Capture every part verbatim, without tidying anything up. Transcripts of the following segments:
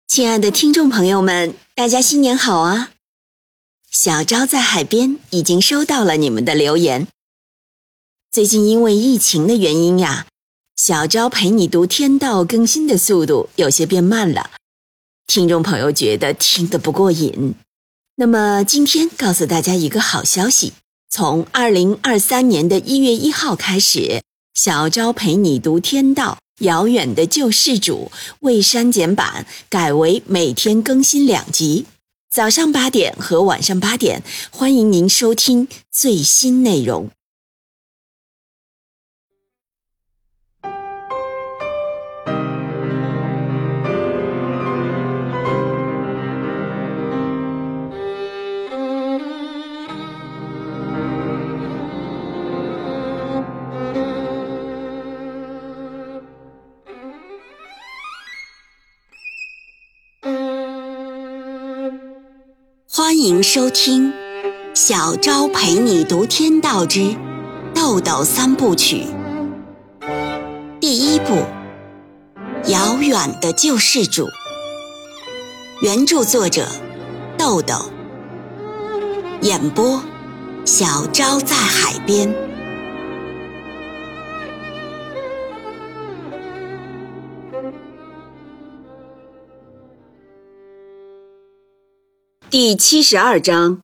亲爱的听众朋友们，大家新年好啊！小昭在海边已经收到了你们的留言。最近因为疫情的原因呀，小昭陪你读天道更新的速度有些变慢了，听众朋友觉得听得不过瘾。那么今天告诉大家一个好消息，从二零二三年的一月一号开始，小昭陪你读天道遥远的救世主未删减版改为每天更新两集，早上八点和晚上八点，欢迎您收听最新内容。欢迎收听小昭陪你读天道之豆豆三部曲。第一部，遥远的救世主，原著作者豆豆，演播小昭在海边。第七十二章。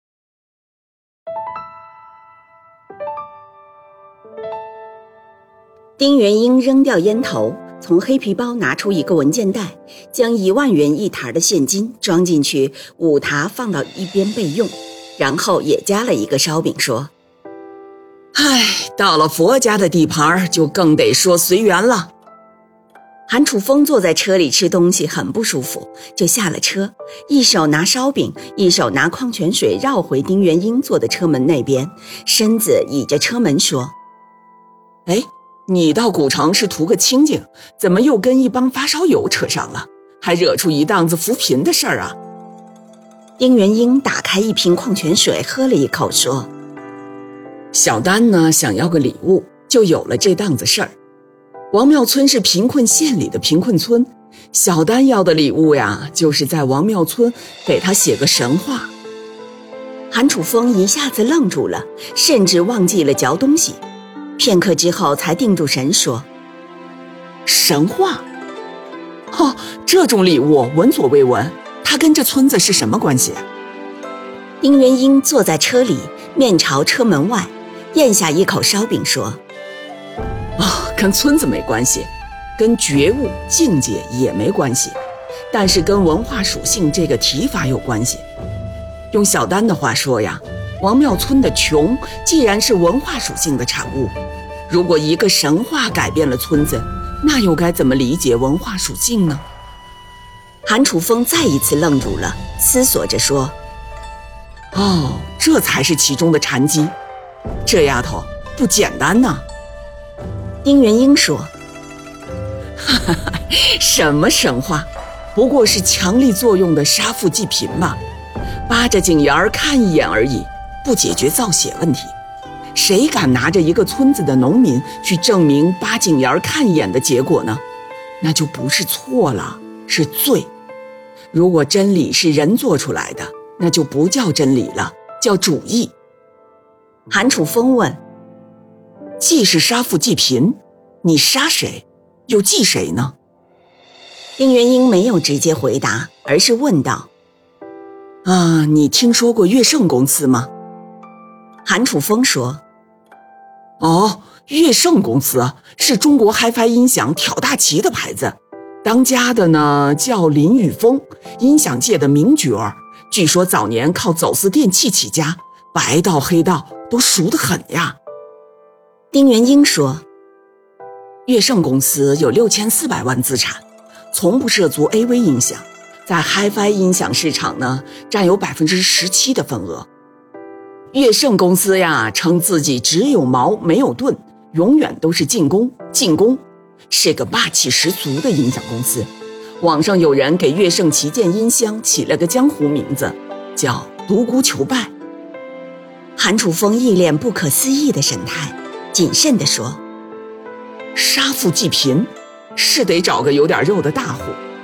丁元英扔掉烟头，从黑皮包拿出一个文件袋，将一万元一沓的现金装进去，五沓放到一边备用，然后也加了一个烧饼，说： 唉，到了佛家的地盘，就更得说随缘了。 韩楚风坐在车里吃东西很不舒服，就下了车，一手拿烧饼，一手拿矿泉水，绕回丁元英坐的车门那边，身子倚着车门说： 哎，你到古城是图个清静，怎么又跟一帮发烧友扯上了，还惹出一档子扶贫的事儿啊？ 丁元英打开一瓶矿泉水喝了一口，说： 小丹呢想要个礼物，就有了这档子事儿。王庙村是贫困县里的贫困村，小丹要的礼物呀，就是在王庙村给他写个神话。 韩楚风一下子愣住了，甚至忘记了嚼东西，片刻之后才定住神说： 神话？哦，这种礼物闻所未闻，他跟这村子是什么关系啊？ 丁元英坐在车里，面朝车门外，咽下一口烧饼说： 哦，跟村子没关系，跟觉悟境界也没关系，但是跟文化属性这个提法有关系。用小丹的话说呀，王庙村的穷既然是文化属性的产物，如果一个神话改变了村子，那又该怎么理解文化属性呢？ 韩楚风再一次愣住了，思索着说： 哦，这才是其中的禅机，这丫头不简单呢。 丁元英说： 哈哈哈，什么神话，不过是强力作用的杀富济贫嘛，扒着井沿儿看一眼而已，不解决造血问题。谁敢拿着一个村子的农民去证明扒井沿儿看一眼的结果呢？那就不是错了，是罪。如果真理是人做出来的，那就不叫真理了，叫主义。 韩楚风问： 既是杀富济贫，你杀谁又济谁呢？ 丁元英没有直接回答，而是问道： 啊，你听说过乐盛公司吗？ 韩楚风说： 哦，乐盛公司是中国 Hi-Fi 音响挑大旗的牌子，当家的呢叫林宇峰，音响界的名角，据说早年靠走私电器起家，白道黑道都熟得很呀。 丁元英说： 乐盛公司有六千四百万资产，从不涉足 A V 音响，在 Hi-Fi 音响市场呢占有 百分之十七 的份额。乐盛公司呀称自己只有矛没有盾，永远都是进攻进攻，是个霸气十足的音响公司。网上有人给乐盛旗舰音箱起了个江湖名字，叫独孤求败。 韩楚风一脸不可思议的神态，谨慎地说： 杀富济贫是得找个有点肉的大户，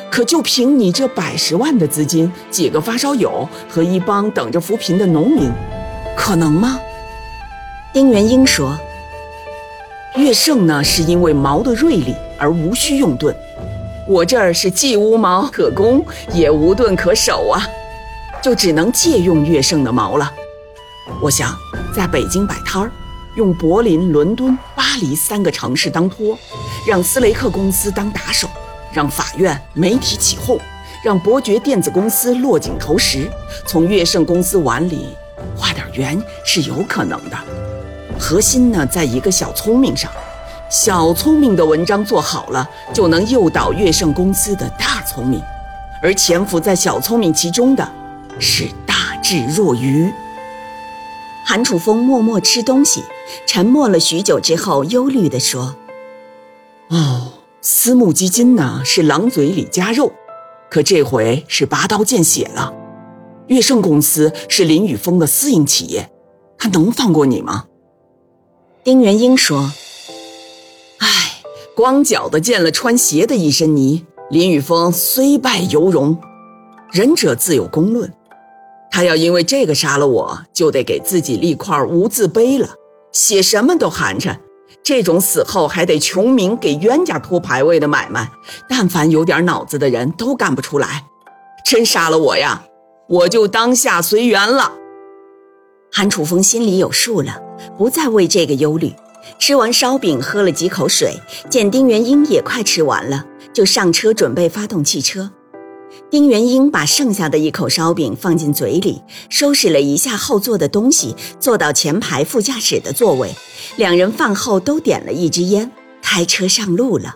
可就凭你这百十万的资金，几个发烧友和一帮等着扶贫的农民，可能吗？ 丁元英说， 乐盛呢，是因为矛的锐利而无需用盾，我这儿是既无矛可攻，也无盾可守啊，就只能借用乐盛的矛了。我想在北京摆摊儿，用柏林、伦敦、巴黎三个城市当托，让斯雷克公司当打手，让法院、媒体起哄，让伯爵电子公司落井投石，从乐盛公司碗里画点圆是有可能的。核心呢，在一个小聪明上，小聪明的文章做好了，就能诱导乐盛公司的大聪明，而潜伏在小聪明其中的是大智若愚。 韩楚风默默吃东西，沉默了许久之后，忧虑地说： 哦，私募基金呢是狼嘴里夹肉，可这回是拔刀见血了。乐盛公司是林宇峰的私营企业，他能放过你吗？ 丁元英说： 唉，光脚的见了穿鞋的一身泥，林宇峰虽败犹荣。仁者自有公论，他要因为这个杀了我，就得给自己立块无字碑了，写什么都寒碜。这种死后还得穷名给冤家托牌位的买卖，但凡有点脑子的人都干不出来。真杀了我呀，我就当下随缘了。 韩楚风心里有数了，不再为这个忧虑。吃完烧饼，喝了几口水，见丁元英也快吃完了，就上车准备发动汽车。丁元英把剩下的一口烧饼放进嘴里，收拾了一下后座的东西，坐到前排副驾驶的座位。两人饭后都点了一支烟，开车上路了。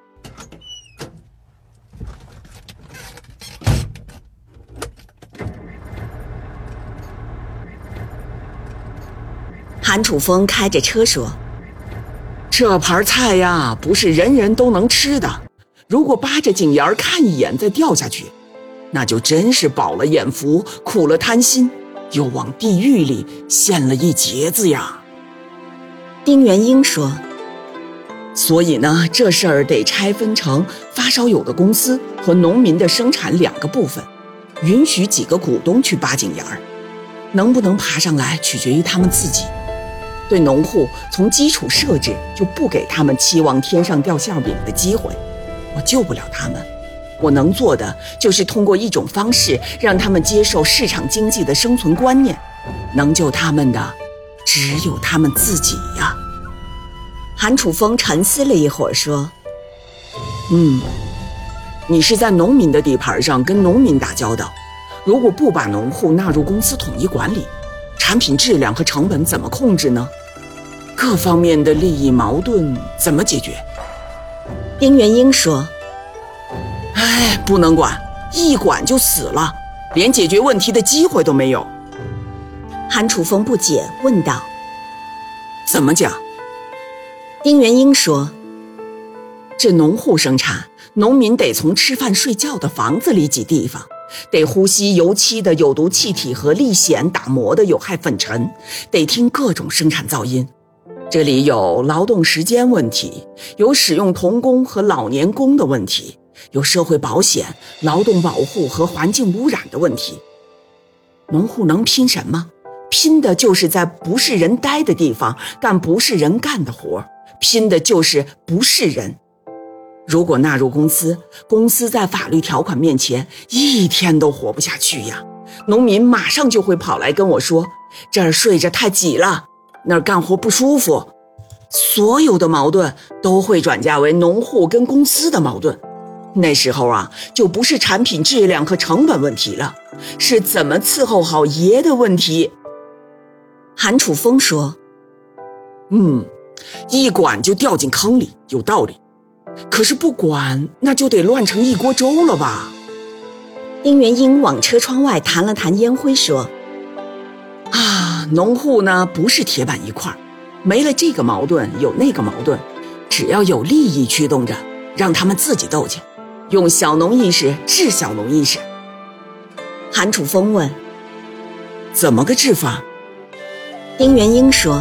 韩楚风开着车说： 这盘菜呀，不是人人都能吃的，如果扒着井沿看一眼再掉下去，那就真是饱了眼福，苦了贪心，又往地狱里陷了一截子呀。 丁元英说： 所以呢，这事儿得拆分成发烧友的公司和农民的生产两个部分，允许几个股东去扒井沿儿，能不能爬上来取决于他们自己。对农户从基础设置就不给他们期望天上掉馅饼的机会，我救不了他们，我能做的就是通过一种方式让他们接受市场经济的生存观念，能救他们的只有他们自己呀。 韩楚风沉思了一会儿说： 嗯，你是在农民的地盘上跟农民打交道，如果不把农户纳入公司统一管理，产品质量和成本怎么控制呢？各方面的利益矛盾怎么解决？ 丁元英说： 哎，不能管，一管就死了，连解决问题的机会都没有。 韩楚风不解问道： 怎么讲？ 丁元英说： 这农户生产，农民得从吃饭睡觉的房子里挤地方，得呼吸油漆的有毒气体和沥藓打磨的有害粉尘，得听各种生产噪音。这里有劳动时间问题，有使用童工和老年工的问题，有社会保险、劳动保护和环境污染的问题。农户能拼什么？拼的就是在不是人待的地方干不是人干的活，拼的就是不是人。如果纳入公司，公司在法律条款面前一天都活不下去呀。农民马上就会跑来跟我说，这儿睡着太挤了，那儿干活不舒服。所有的矛盾都会转嫁为农户跟公司的矛盾。那时候啊，就不是产品质量和成本问题了，是怎么伺候好爷的问题。 韩楚风说： 嗯，一管就掉进坑里，有道理。可是不管，那就得乱成一锅粥了吧？ 丁元英往车窗外弹了弹烟灰说： 啊，农户呢不是铁板一块，没了这个矛盾有那个矛盾，只要有利益驱动着，让他们自己斗去，用小农意识治小农意识。 韩楚风问： 怎么个治法？ 丁元英说：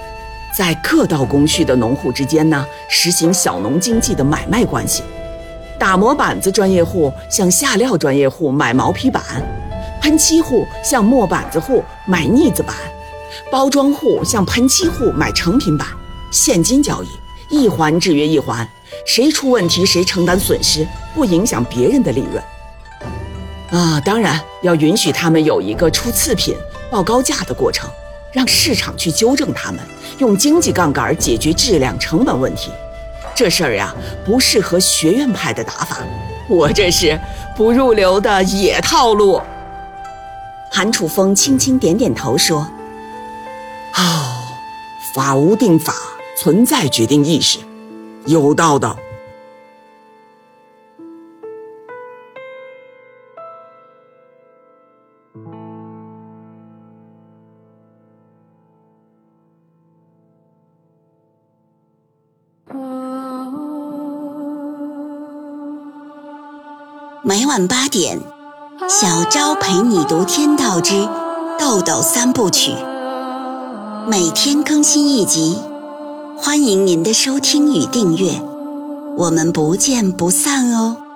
在各道工序的农户之间呢，实行小农经济的买卖关系。 打磨板子专业户向下料专业户买毛坯板，喷漆户向墨板子户买腻子板，包装户向喷漆户买成品板。现金交易，一环制约一环，谁出问题谁承担损失，不影响别人的利润。啊，当然要允许他们有一个出次品、报高价的过程，让市场去纠正他们，用经济杠杆解决质量成本问题。这事儿呀，不适合学院派的打法，我这是不入流的野套路。 韩楚风轻轻点点头说： 哦，法无定法，存在决定意识，有道的。 每晚八点，小昭陪你读天道之豆豆三部曲，每天更新一集，欢迎您的收听与订阅，我们不见不散哦。